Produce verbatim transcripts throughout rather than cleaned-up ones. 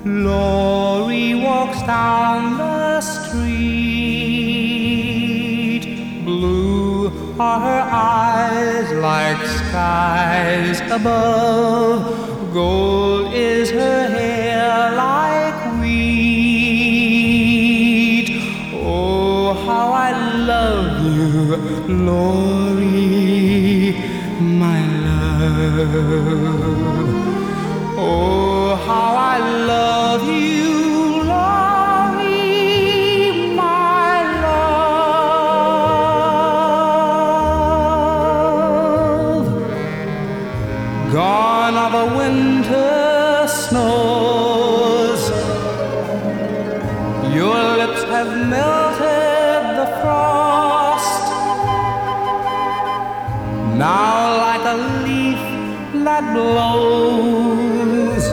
Laurie walks down the street. Blue are her eyes like skies above. Gold is her hair like wheat. Oh, how I love you, Laurie, my love. Oh, how I love you, Laurie, my love. Gone are the winter snows. Your lips have melted the frost. Now like a leaf that blows,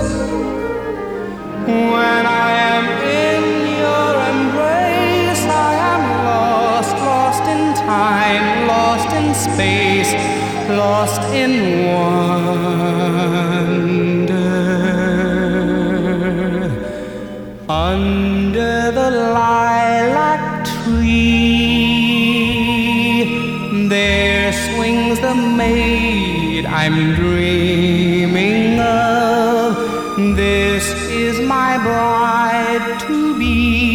when I am in your embrace, I am lost, lost in time, lost in space, lost in wonder. Under the lilac tree, there swings the maid I'm dreaming of. This is my bride to be.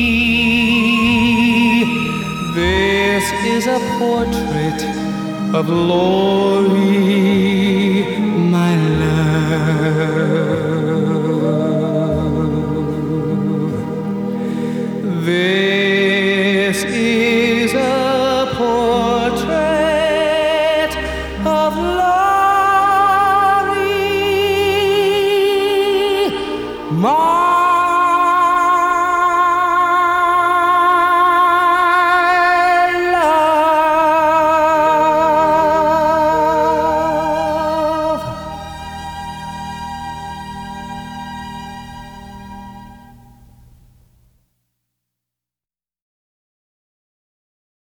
This is a portrait of Laurie, my love. This is a portrait of love.